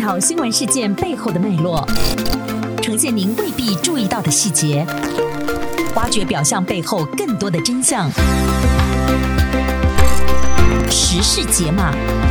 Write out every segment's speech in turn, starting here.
条新闻事件背后的脉络，呈现您未必注意到的细节，挖掘表象背后更多的真相。时事解码。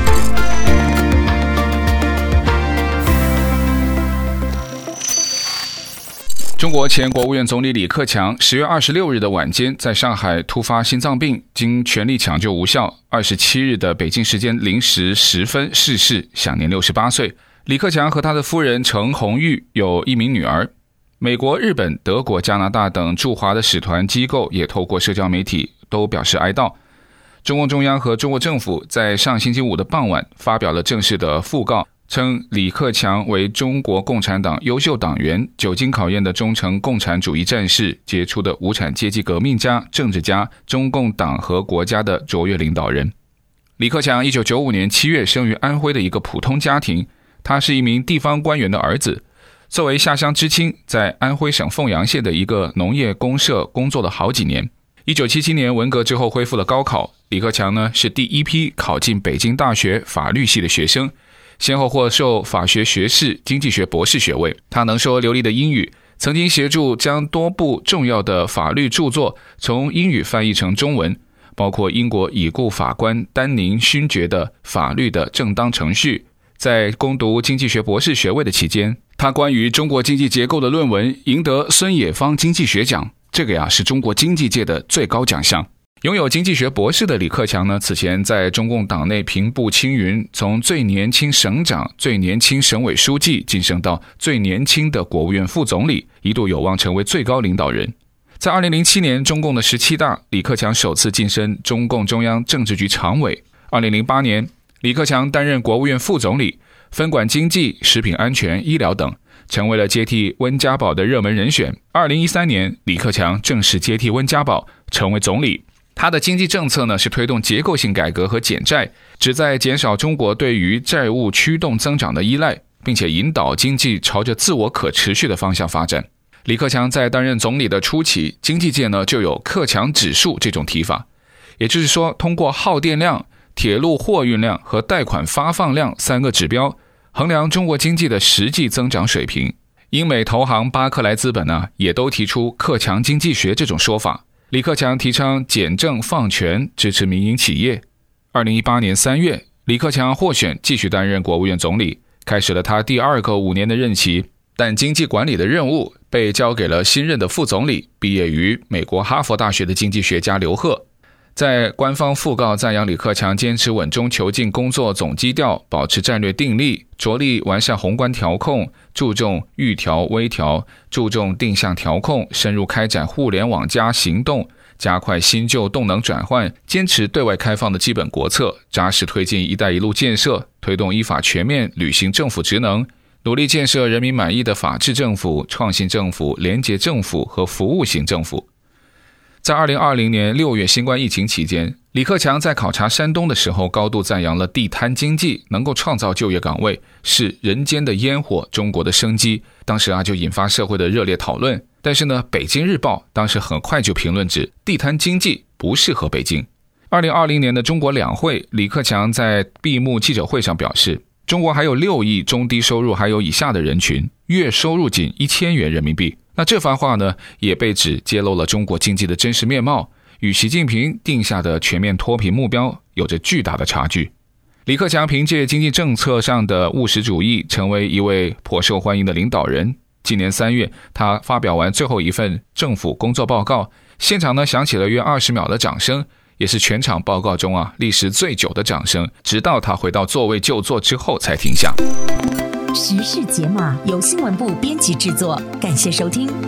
中国前国务院总理李克强10月26日的晚间在上海突发心脏病，经全力抢救无效，27日的北京时间0时10分逝世，享年68岁。李克强和他的夫人程红玉有一名女儿。美国、日本、德国、加拿大等驻华的使团机构也透过社交媒体都表示哀悼。中共中央和中国政府在上星期五的傍晚发表了正式的讣告，称李克强为中国共产党优秀党员，久经考验的忠诚共产主义战士，杰出的无产阶级革命家、政治家，中共党和国家的卓越领导人。李克强1995年7月生于安徽的一个普通家庭，他是一名地方官员的儿子。作为下乡知青，在安徽省凤阳县的一个农业公社工作了好几年。1977年文革之后恢复了高考，李克强呢是第一批考进北京大学法律系的学生，先后获授法学学士、经济学博士学位。他能说流利的英语，曾经协助将多部重要的法律著作从英语翻译成中文，包括英国已故法官丹宁勋爵的《法律的正当程序》。在攻读经济学博士学位的期间，他关于中国经济结构的论文赢得孙冶方经济学奖，这个是中国经济界的最高奖项。拥有经济学博士的李克强呢，此前在中共党内平步青云，从最年轻省长、最年轻省委书记晋升到最年轻的国务院副总理，一度有望成为最高领导人。在2007年中共的17大，李克强首次晋升中共中央政治局常委。2008年，李克强担任国务院副总理，分管经济、食品安全、医疗等，成为了接替温家宝的热门人选。2013年，李克强正式接替温家宝，成为总理。他的经济政策呢是推动结构性改革和减债，旨在减少中国对于债务驱动增长的依赖，并且引导经济朝着自我可持续的方向发展。李克强在担任总理的初期，经济界呢就有克强指数这种提法，也就是说，通过耗电量、铁路货运量和贷款发放量3个指标，衡量中国经济的实际增长水平。英美投行巴克莱资本呢也都提出克强经济学这种说法。李克强提倡简政放权，支持民营企业。2018年3月，李克强获选继续担任国务院总理，开始了他第2个5年的任期。但经济管理的任务被交给了新任的副总理，毕业于美国哈佛大学的经济学家刘鹤。在官方讣告赞扬李克强坚持稳中求进工作总基调，保持战略定力，着力完善宏观调控，注重预调微调，注重定向调控，深入开展互联网+行动，加快新旧动能转换，坚持对外开放的基本国策，扎实推进一带一路建设，推动依法全面履行政府职能，努力建设人民满意的法治政府、创新政府、廉洁政府和服务型政府。在2020年6月新冠疫情期间，李克强在考察山东的时候高度赞扬了地摊经济能够创造就业岗位，是人间的烟火，中国的生机。当时就引发社会的热烈讨论。但是呢，北京日报当时很快就评论指地摊经济不适合北京。2020年的中国两会，李克强在闭幕记者会上表示，中国还有6亿中低收入还有以下的人群，月收入仅1000元人民币。那这番话呢，也被指揭露了中国经济的真实面貌，与习近平定下的全面脱贫目标有着巨大的差距。李克强凭借经济政策上的务实主义，成为一位颇受欢迎的领导人。今年3月，他发表完最后一份政府工作报告，现场呢响起了约20秒的掌声，也是全场报告中历时最久的掌声，直到他回到座位就坐之后才停下。 时事解码由新闻部编辑制作，感谢收听。